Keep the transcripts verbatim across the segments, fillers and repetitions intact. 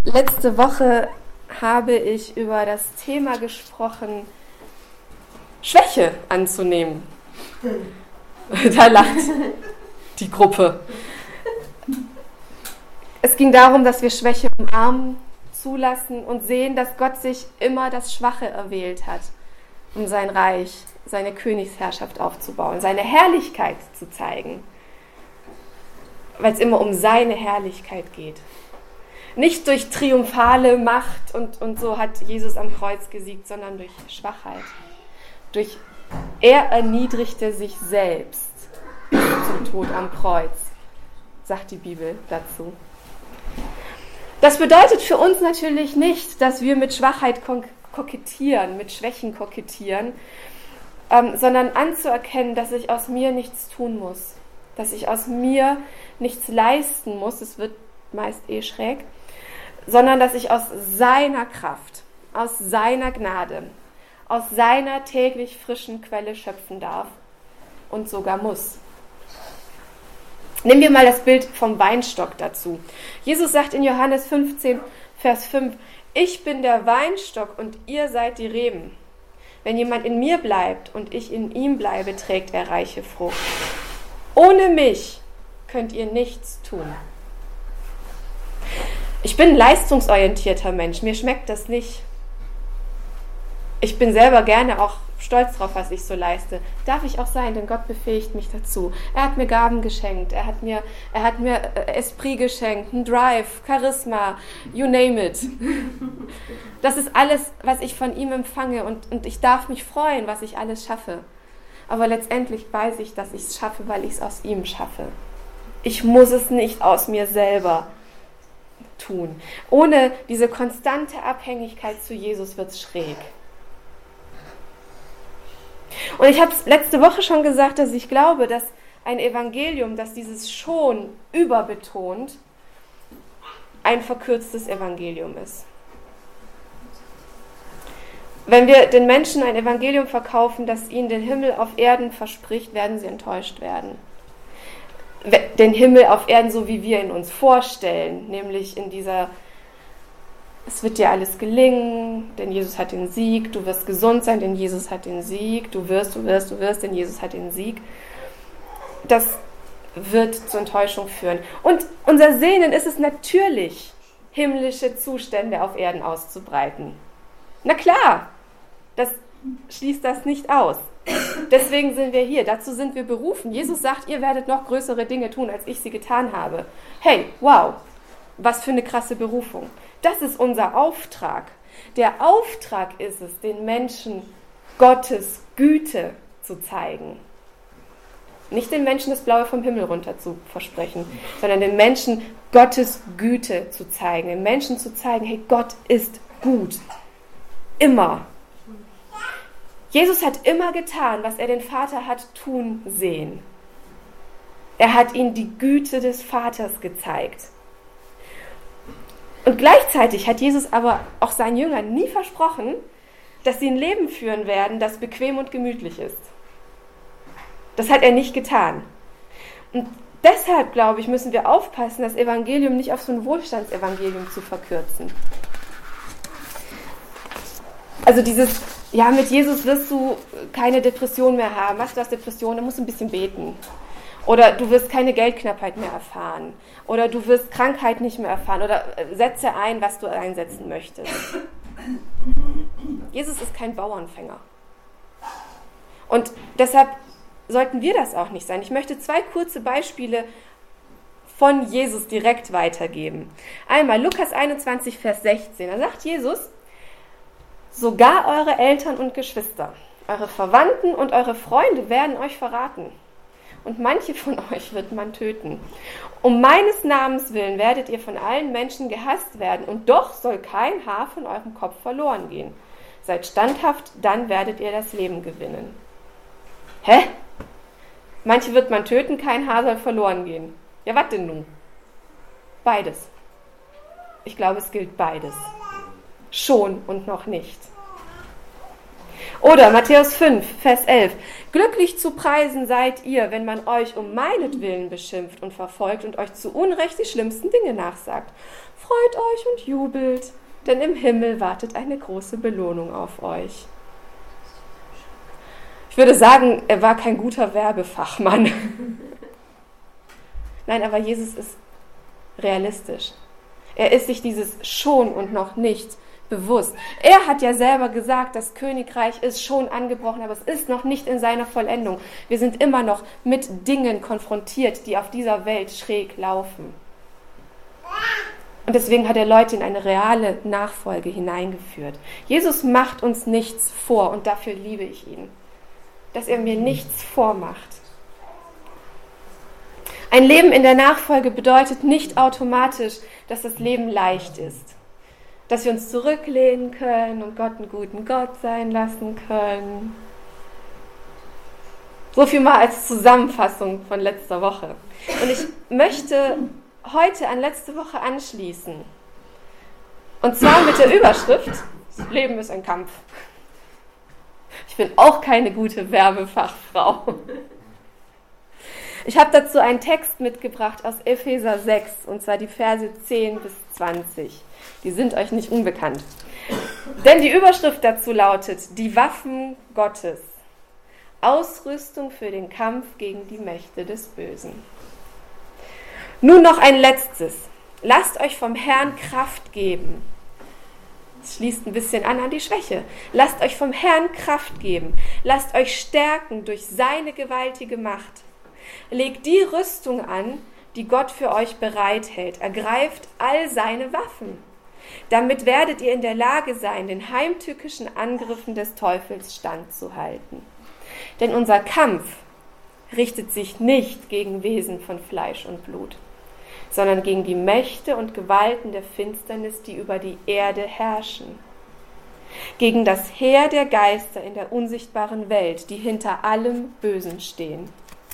Letzte Woche habe ich über das Thema gesprochen, Schwäche anzunehmen. Da lacht die Gruppe. Es ging darum, dass wir Schwäche umarmen, zulassen und sehen, dass Gott sich immer das Schwache erwählt hat, um sein Reich, seine Königsherrschaft aufzubauen, seine Herrlichkeit zu zeigen, weil es immer um seine Herrlichkeit geht. Nicht durch triumphale Macht und, und so hat Jesus am Kreuz gesiegt, sondern durch Schwachheit. Durch, er erniedrigte sich selbst zum Tod am Kreuz, sagt die Bibel dazu. Das bedeutet für uns natürlich nicht, dass wir mit Schwachheit kokettieren, mit Schwächen kokettieren, ähm, sondern anzuerkennen, dass ich aus mir nichts tun muss, dass ich aus mir nichts leisten muss, es wird meist eh schräg, sondern dass ich aus seiner Kraft, aus seiner Gnade, aus seiner täglich frischen Quelle schöpfen darf und sogar muss. Nehmen wir mal das Bild vom Weinstock dazu. Jesus sagt in Johannes fünfzehn, Vers fünf, ich bin der Weinstock und ihr seid die Reben. Wenn jemand in mir bleibt und ich in ihm bleibe, trägt er reiche Frucht. Ohne mich könnt ihr nichts tun. Ich bin ein leistungsorientierter Mensch, mir schmeckt das nicht. Ich bin selber gerne auch stolz drauf, was ich so leiste. Darf ich auch sein, denn Gott befähigt mich dazu. Er hat mir Gaben geschenkt, er hat mir, er hat mir Esprit geschenkt, einen Drive, Charisma, you name it. Das ist alles, was ich von ihm empfange und, und ich darf mich freuen, was ich alles schaffe. Aber letztendlich weiß ich, dass ich es schaffe, weil ich es aus ihm schaffe. Ich muss es nicht aus mir selber tun. Ohne diese konstante Abhängigkeit zu Jesus wird es schräg. Und ich habe es letzte Woche schon gesagt, dass ich glaube, dass ein Evangelium, das dieses schon überbetont, ein verkürztes Evangelium ist. Wenn wir den Menschen ein Evangelium verkaufen, das ihnen den Himmel auf Erden verspricht, werden sie enttäuscht werden. Den Himmel auf Erden, so wie wir ihn uns vorstellen, nämlich in dieser, es wird dir alles gelingen, denn Jesus hat den Sieg, du wirst gesund sein, denn Jesus hat den Sieg, du wirst, du wirst, du wirst, denn Jesus hat den Sieg. Das wird zur Enttäuschung führen. Und unser Sehnen ist es natürlich, himmlische Zustände auf Erden auszubreiten. Na klar, das schließt das nicht aus. Deswegen sind wir hier, dazu sind wir berufen. Jesus sagt, ihr werdet noch größere Dinge tun, als ich sie getan habe. Hey, wow, was für eine krasse Berufung. Das ist unser Auftrag. Der Auftrag ist es, den Menschen Gottes Güte zu zeigen. Nicht den Menschen das Blaue vom Himmel runter zu versprechen, sondern den Menschen Gottes Güte zu zeigen. Den Menschen zu zeigen, hey, Gott ist gut. Immer. Jesus hat immer getan, was er den Vater hat tun sehen. Er hat ihnen die Güte des Vaters gezeigt. Und gleichzeitig hat Jesus aber auch seinen Jüngern nie versprochen, dass sie ein Leben führen werden, das bequem und gemütlich ist. Das hat er nicht getan. Und deshalb, glaube ich, müssen wir aufpassen, das Evangelium nicht auf so ein Wohlstandsevangelium zu verkürzen. Also dieses, ja, mit Jesus wirst du keine Depression mehr haben. Was, du hast Depression, dann musst du ein bisschen beten. Oder du wirst keine Geldknappheit mehr erfahren. Oder du wirst Krankheit nicht mehr erfahren. Oder setze ein, was du einsetzen möchtest. Jesus ist kein Bauernfänger. Und deshalb sollten wir das auch nicht sein. Ich möchte zwei kurze Beispiele von Jesus direkt weitergeben. Einmal Lukas einundzwanzig, Vers sechzehn. Da sagt Jesus, sogar eure Eltern und Geschwister, eure Verwandten und eure Freunde werden euch verraten. Und manche von euch wird man töten. Um meines Namens willen werdet ihr von allen Menschen gehasst werden. Und doch soll kein Haar von eurem Kopf verloren gehen. Seid standhaft, dann werdet ihr das Leben gewinnen. Hä? Manche wird man töten, kein Haar soll verloren gehen. Ja, was denn nun? Beides. Ich glaube, es gilt beides. Schon und noch nicht. Oder Matthäus fünf, Vers elf. Glücklich zu preisen seid ihr, wenn man euch um meinetwillen beschimpft und verfolgt und euch zu Unrecht die schlimmsten Dinge nachsagt. Freut euch und jubelt, denn im Himmel wartet eine große Belohnung auf euch. Ich würde sagen, er war kein guter Werbefachmann. Nein, aber Jesus ist realistisch. Er ist sich dieses schon und noch nicht bewusst. Er hat ja selber gesagt, das Königreich ist schon angebrochen, aber es ist noch nicht in seiner Vollendung. Wir sind immer noch mit Dingen konfrontiert, die auf dieser Welt schräg laufen. Und deswegen hat er Leute in eine reale Nachfolge hineingeführt. Jesus macht uns nichts vor und dafür liebe ich ihn, dass er mir nichts vormacht. Ein Leben in der Nachfolge bedeutet nicht automatisch, dass das Leben leicht ist. Dass wir uns zurücklehnen können und Gott einen guten Gott sein lassen können. So viel mal als Zusammenfassung von letzter Woche. Und ich möchte heute an letzte Woche anschließen. Und zwar mit der Überschrift, das Leben ist ein Kampf. Ich bin auch keine gute Werbefachfrau. Ich habe dazu einen Text mitgebracht aus Epheser sechs, und zwar die Verse zehn bis zwanzig. Die sind euch nicht unbekannt. Denn die Überschrift dazu lautet, die Waffen Gottes. Ausrüstung für den Kampf gegen die Mächte des Bösen. Nun noch ein letztes. Lasst euch vom Herrn Kraft geben. Das schließt ein bisschen an an die Schwäche. Lasst euch vom Herrn Kraft geben. Lasst euch stärken durch seine gewaltige Macht. Legt die Rüstung an, die Gott für euch bereithält. Ergreift all seine Waffen. Damit werdet ihr in der Lage sein, den heimtückischen Angriffen des Teufels standzuhalten. Denn unser Kampf richtet sich nicht gegen Wesen von Fleisch und Blut, sondern gegen die Mächte und Gewalten der Finsternis, die über die Erde herrschen. Gegen das Heer der Geister in der unsichtbaren Welt, die hinter allem Bösen stehen.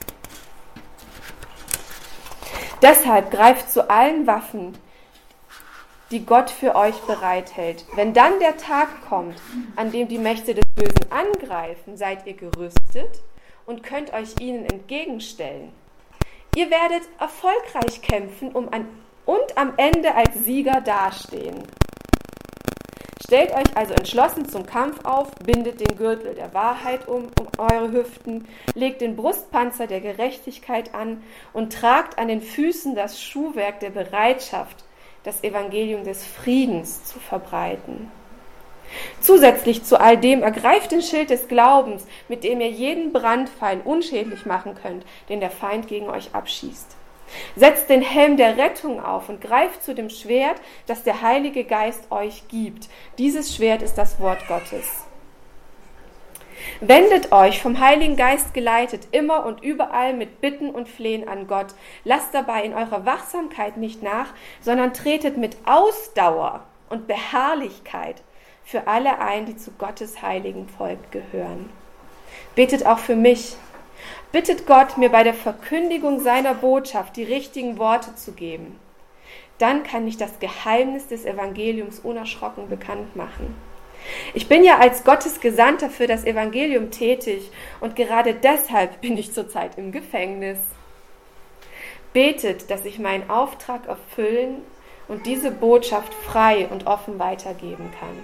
Deshalb greift zu allen Waffen, die Gott für euch bereithält. Wenn dann der Tag kommt, an dem die Mächte des Bösen angreifen, seid ihr gerüstet und könnt euch ihnen entgegenstellen. Ihr werdet erfolgreich kämpfen um an, und am Ende als Sieger dastehen. Stellt euch also entschlossen zum Kampf auf, bindet den Gürtel der Wahrheit um, um eure Hüften, legt den Brustpanzer der Gerechtigkeit an und tragt an den Füßen das Schuhwerk der Bereitschaft, das Evangelium des Friedens zu verbreiten. Zusätzlich zu all dem ergreift den Schild des Glaubens, mit dem ihr jeden Brandpfeil unschädlich machen könnt, den der Feind gegen euch abschießt. Setzt den Helm der Rettung auf und greift zu dem Schwert, das der Heilige Geist euch gibt. Dieses Schwert ist das Wort Gottes. Wendet euch, vom Heiligen Geist geleitet, immer und überall mit Bitten und Flehen an Gott. Lasst dabei in eurer Wachsamkeit nicht nach, sondern tretet mit Ausdauer und Beharrlichkeit für alle ein, die zu Gottes heiligen Volk gehören. Betet auch für mich. Bittet Gott, mir bei der Verkündigung seiner Botschaft die richtigen Worte zu geben. Dann kann ich das Geheimnis des Evangeliums unerschrocken bekannt machen. Ich bin ja als Gottes Gesandter für das Evangelium tätig und gerade deshalb bin ich zurzeit im Gefängnis. Betet, dass ich meinen Auftrag erfüllen und diese Botschaft frei und offen weitergeben kann.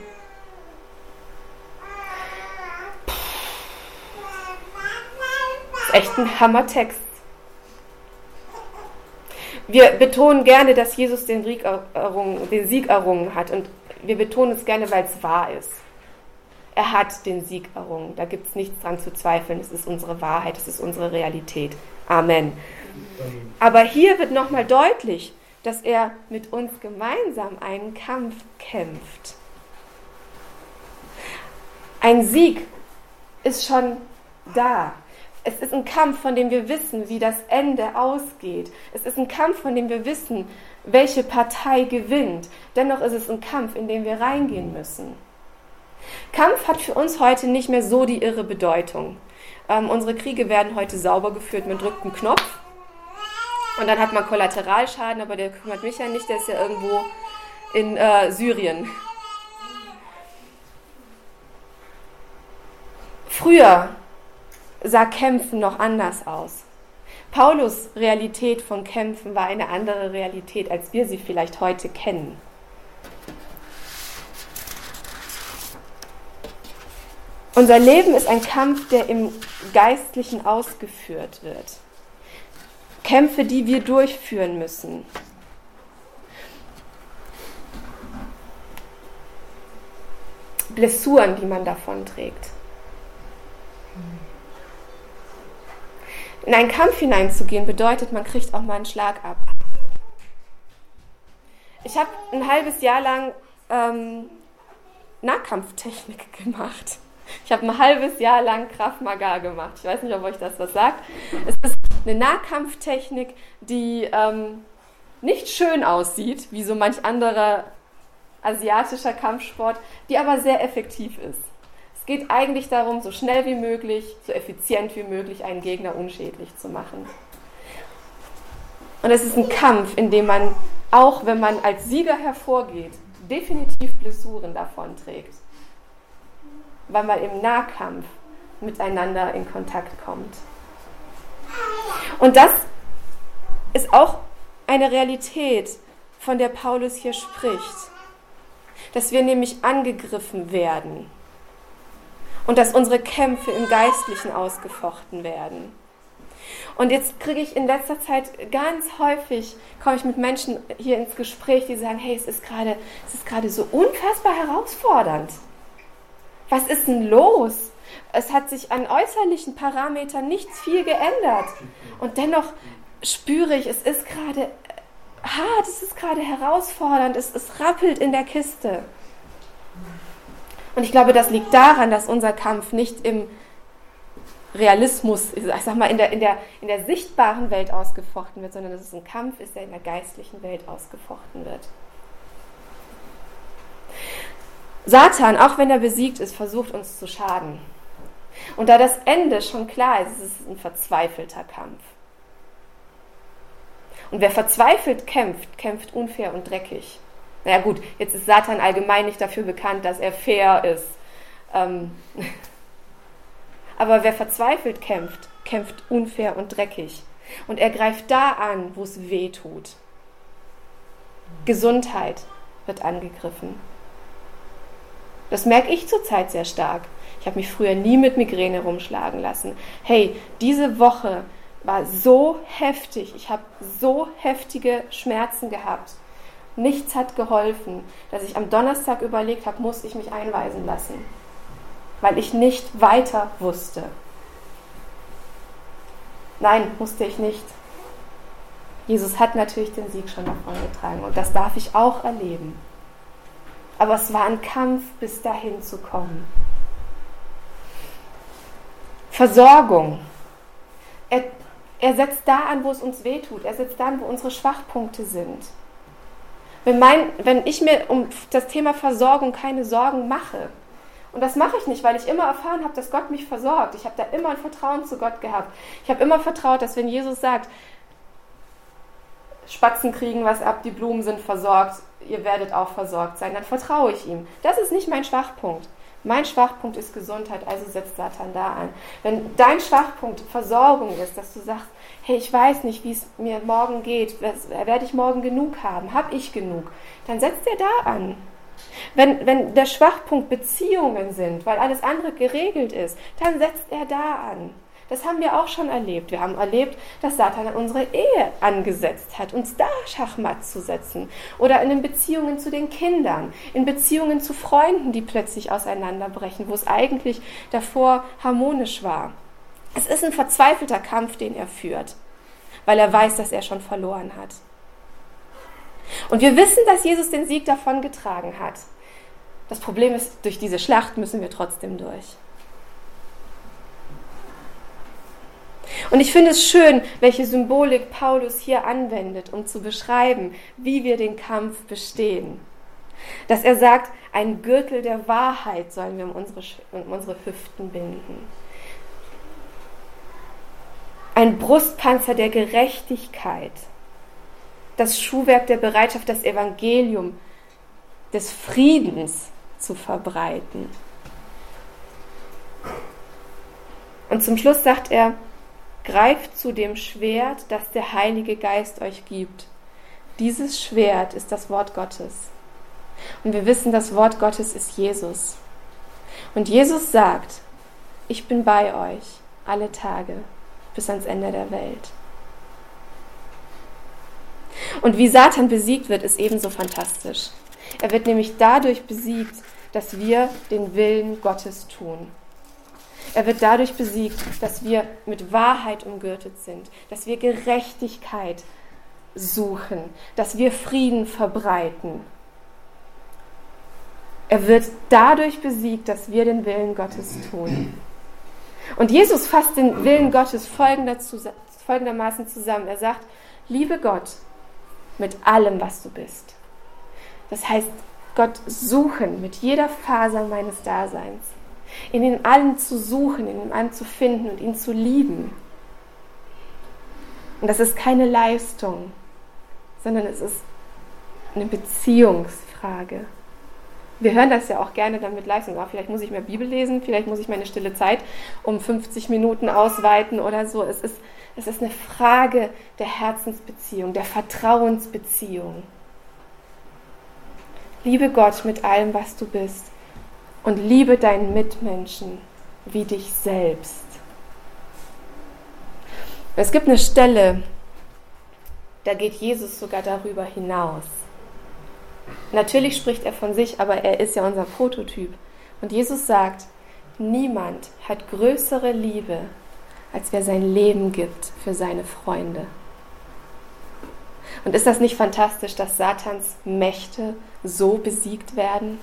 Das ist echt ein Hammertext. Wir betonen gerne, dass Jesus den Sieg errungen, den Sieg errungen hat und wir betonen es gerne, weil es wahr ist. Er hat den Sieg errungen. Da gibt es nichts dran zu zweifeln. Es ist unsere Wahrheit, es ist unsere Realität. Amen. Aber hier wird nochmal deutlich, dass er mit uns gemeinsam einen Kampf kämpft. Ein Sieg ist schon da. Es ist ein Kampf, von dem wir wissen, wie das Ende ausgeht. Es ist ein Kampf, von dem wir wissen, welche Partei gewinnt. Dennoch ist es ein Kampf, in den wir reingehen müssen. Kampf hat für uns heute nicht mehr so die irre Bedeutung. Ähm, unsere Kriege werden heute sauber geführt, man drückt einen Knopf und dann hat man Kollateralschaden, aber der kümmert mich ja nicht, der ist ja irgendwo in äh, Syrien. Früher sah Kämpfen noch anders aus. Paulus' Realität von Kämpfen war eine andere Realität, als wir sie vielleicht heute kennen. Unser Leben ist ein Kampf, der im Geistlichen ausgeführt wird. Kämpfe, die wir durchführen müssen. Blessuren, die man davon trägt. In einen Kampf hineinzugehen, bedeutet, man kriegt auch mal einen Schlag ab. Ich habe ein halbes Jahr lang ähm, Nahkampftechnik gemacht. Ich habe ein halbes Jahr lang Krav Maga gemacht. Ich weiß nicht, ob euch das was sagt. Es ist eine Nahkampftechnik, die ähm, nicht schön aussieht, wie so manch anderer asiatischer Kampfsport, die aber sehr effektiv ist. Es geht eigentlich darum, so schnell wie möglich, so effizient wie möglich einen Gegner unschädlich zu machen. Und es ist ein Kampf, in dem man, auch wenn man als Sieger hervorgeht, definitiv Blessuren davonträgt, weil man im Nahkampf miteinander in Kontakt kommt. Und das ist auch eine Realität, von der Paulus hier spricht, dass wir nämlich angegriffen werden und dass unsere Kämpfe im Geistlichen ausgefochten werden. Und jetzt kriege ich in letzter Zeit ganz häufig, komme ich mit Menschen hier ins Gespräch, die sagen, hey, es ist gerade, es ist gerade so unfassbar herausfordernd. Was ist denn los? Es hat sich an äußerlichen Parametern nichts viel geändert. Und dennoch spüre ich, es ist gerade hart, es ist gerade herausfordernd, es, es rappelt in der Kiste. Und ich glaube, das liegt daran, dass unser Kampf nicht im Realismus, ich sag mal, in der, in der, in der sichtbaren Welt ausgefochten wird, sondern dass es ein Kampf ist, der in der geistlichen Welt ausgefochten wird. Satan, auch wenn er besiegt ist, versucht uns zu schaden. Und da das Ende schon klar ist, ist es ein verzweifelter Kampf. Und wer verzweifelt kämpft, kämpft unfair und dreckig. Naja gut, jetzt ist Satan allgemein nicht dafür bekannt, dass er fair ist. Ähm Aber wer verzweifelt kämpft, kämpft unfair und dreckig. Und er greift da an, wo es weh tut. Gesundheit wird angegriffen. Das merke ich zurzeit sehr stark. Ich habe mich früher nie mit Migräne rumschlagen lassen. Hey, diese Woche war so heftig. Ich habe so heftige Schmerzen gehabt. Nichts hat geholfen, dass ich am Donnerstag überlegt habe, muss ich mich einweisen lassen, weil ich nicht weiter wusste. Nein, musste ich nicht. Jesus hat natürlich den Sieg schon davon getragen und das darf ich auch erleben. Aber es war ein Kampf, bis dahin zu kommen. Versorgung. Er, er setzt da an, wo es uns wehtut. Er setzt da an, wo unsere Schwachpunkte sind. Wenn, mein, wenn ich mir um das Thema Versorgung keine Sorgen mache, und das mache ich nicht, weil ich immer erfahren habe, dass Gott mich versorgt. Ich habe da immer ein Vertrauen zu Gott gehabt. Ich habe immer vertraut, dass wenn Jesus sagt, Spatzen kriegen was ab, die Blumen sind versorgt, ihr werdet auch versorgt sein, dann vertraue ich ihm. Das ist nicht mein Schwachpunkt. Mein Schwachpunkt ist Gesundheit, also setzt Satan da an. Wenn dein Schwachpunkt Versorgung ist, dass du sagst, hey, ich weiß nicht, wie es mir morgen geht, werde ich morgen genug haben, habe ich genug, dann setzt er da an. Wenn, wenn der Schwachpunkt Beziehungen sind, weil alles andere geregelt ist, dann setzt er da an. Das haben wir auch schon erlebt. Wir haben erlebt, dass Satan an unsere Ehe angesetzt hat, uns da Schachmatt zu setzen. Oder in den Beziehungen zu den Kindern, in Beziehungen zu Freunden, die plötzlich auseinanderbrechen, wo es eigentlich davor harmonisch war. Es ist ein verzweifelter Kampf, den er führt, weil er weiß, dass er schon verloren hat. Und wir wissen, dass Jesus den Sieg davongetragen hat. Das Problem ist, durch diese Schlacht müssen wir trotzdem durch. Und ich finde es schön, welche Symbolik Paulus hier anwendet, um zu beschreiben, wie wir den Kampf bestehen. Dass er sagt, ein Gürtel der Wahrheit sollen wir um unsere, um unsere Hüften binden. Ein Brustpanzer der Gerechtigkeit. Das Schuhwerk der Bereitschaft, das Evangelium des Friedens zu verbreiten. Und zum Schluss sagt er, greift zu dem Schwert, das der Heilige Geist euch gibt. Dieses Schwert ist das Wort Gottes. Und wir wissen, das Wort Gottes ist Jesus. Und Jesus sagt, ich bin bei euch alle Tage bis ans Ende der Welt. Und wie Satan besiegt wird, ist ebenso fantastisch. Er wird nämlich dadurch besiegt, dass wir den Willen Gottes tun. Er wird dadurch besiegt, dass wir mit Wahrheit umgürtet sind, dass wir Gerechtigkeit suchen, dass wir Frieden verbreiten. Er wird dadurch besiegt, dass wir den Willen Gottes tun. Und Jesus fasst den Willen Gottes folgendermaßen zusammen. Er sagt, liebe Gott mit allem, was du bist. Das heißt, Gott suchen mit jeder Faser meines Daseins. In ihn allen zu suchen, in ihm allen zu finden und ihn zu lieben. Und das ist keine Leistung, sondern es ist eine Beziehungsfrage. Wir hören das ja auch gerne dann mit Leistung. Oh, vielleicht muss ich mehr Bibel lesen, vielleicht muss ich meine stille Zeit um fünfzig Minuten ausweiten oder so. Es ist, es ist eine Frage der Herzensbeziehung, der Vertrauensbeziehung. Liebe Gott mit allem, was du bist. Und liebe deinen Mitmenschen wie dich selbst. Es gibt eine Stelle, da geht Jesus sogar darüber hinaus. Natürlich spricht er von sich, aber er ist ja unser Prototyp. Und Jesus sagt, niemand hat größere Liebe, als wer sein Leben gibt für seine Freunde. Und ist das nicht fantastisch, dass Satans Mächte so besiegt werden?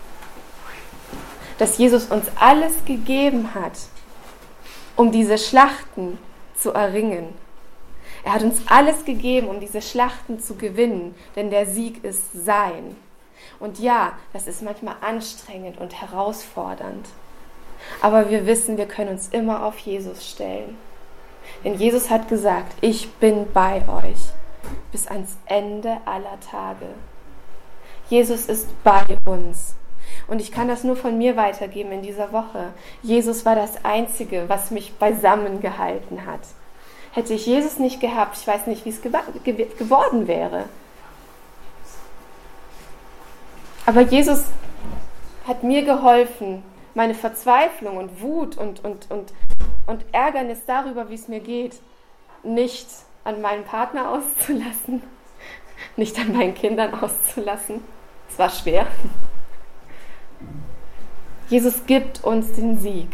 Dass Jesus uns alles gegeben hat, um diese Schlachten zu erringen. Er hat uns alles gegeben, um diese Schlachten zu gewinnen, denn der Sieg ist sein. Und ja, das ist manchmal anstrengend und herausfordernd. Aber wir wissen, wir können uns immer auf Jesus stellen. Denn Jesus hat gesagt, ich bin bei euch bis ans Ende aller Tage. Jesus ist bei uns. Und ich kann das nur von mir weitergeben in dieser Woche. Jesus war das Einzige, was mich beisammen gehalten hat. Hätte ich Jesus nicht gehabt, ich weiß nicht, wie es geworden wäre. Aber Jesus hat mir geholfen, meine Verzweiflung und Wut und, und, und, und Ärgernis darüber, wie es mir geht, nicht an meinen Partner auszulassen, nicht an meinen Kindern auszulassen. Es war schwer. Jesus gibt uns den Sieg.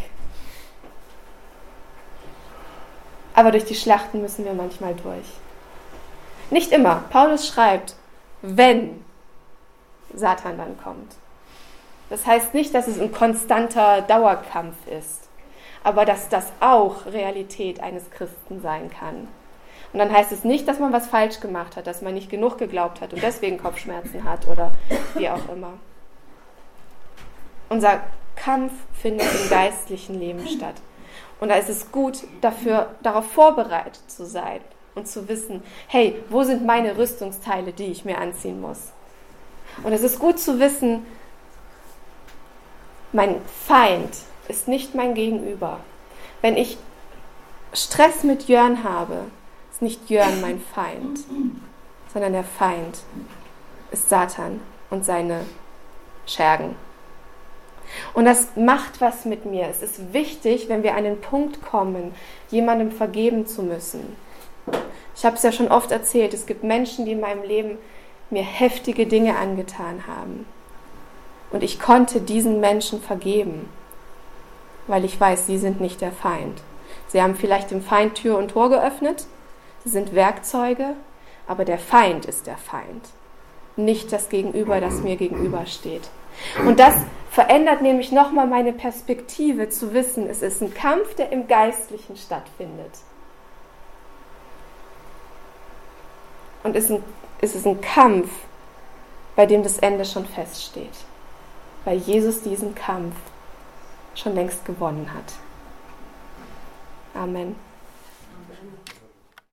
Aber durch die Schlachten müssen wir manchmal durch. Nicht immer. Paulus schreibt, wenn Satan dann kommt. Das heißt nicht, dass es ein konstanter Dauerkampf ist, aber dass das auch Realität eines Christen sein kann. Und dann heißt es nicht, dass man was falsch gemacht hat, dass man nicht genug geglaubt hat und deswegen Kopfschmerzen hat oder wie auch immer. Unser Kampf findet im geistlichen Leben statt. Und da ist es gut, dafür, darauf vorbereitet zu sein und zu wissen, hey, wo sind meine Rüstungsteile, die ich mir anziehen muss? Und es ist gut zu wissen, mein Feind ist nicht mein Gegenüber. Wenn ich Stress mit Jörn habe, ist nicht Jörn mein Feind, sondern der Feind ist Satan und seine Schergen. Und das macht was mit mir. Es ist wichtig, wenn wir an den Punkt kommen, jemandem vergeben zu müssen. Ich habe es ja schon oft erzählt, es gibt Menschen, die in meinem Leben mir heftige Dinge angetan haben. Und ich konnte diesen Menschen vergeben, weil ich weiß, sie sind nicht der Feind. Sie haben vielleicht dem Feind Tür und Tor geöffnet, sie sind Werkzeuge, aber der Feind ist der Feind, nicht das Gegenüber, das mir gegenübersteht. Und das verändert nämlich nochmal meine Perspektive, zu wissen, es ist ein Kampf, der im Geistlichen stattfindet. Und es ist ein Kampf, bei dem das Ende schon feststeht, weil Jesus diesen Kampf schon längst gewonnen hat. Amen.